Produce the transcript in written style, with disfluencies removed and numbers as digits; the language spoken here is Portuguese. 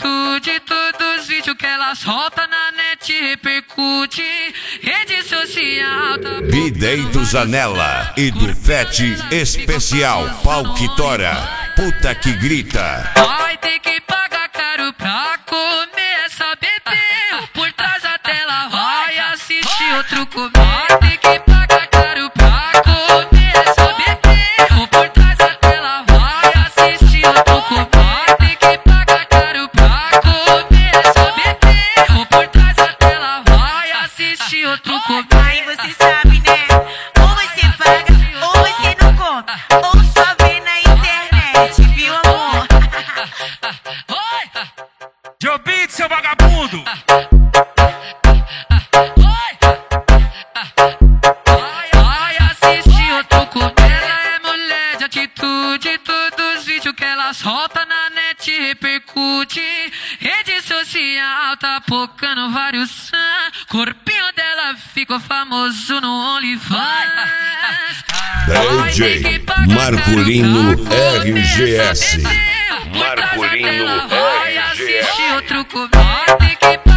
atitude, todos os vídeos que ela solta na net repercute. Rede social tá Bidei do Zanella e do Fete especial Pau que tora, puta que grita. vai ter que pagar caro pra comer essa bebê. Por trás da tela vai assistir outro comer. Vai ter que pagar caro pra comer essa bebê. Por trás da tela vai assistir outro comer. Vai ter que pagar caro pra comer essa bebê. Por trás da tela vai assistir outro comer. Aí você sabe, né? Ou você paga, ou você não compra. Ou só vê na internet, viu, amor? Jobit, seu vagabundo! Vai assistir outro comer. Ela é mulher de atitude, todos os vídeos que ela solta na net repercute. Rede social tá pocando vários fãs. Corpinho dela ficou famoso no OnlyFans. DJ Marculino RGS. Marculino Marculino vai RGS. assistir outro comer. Vai ter que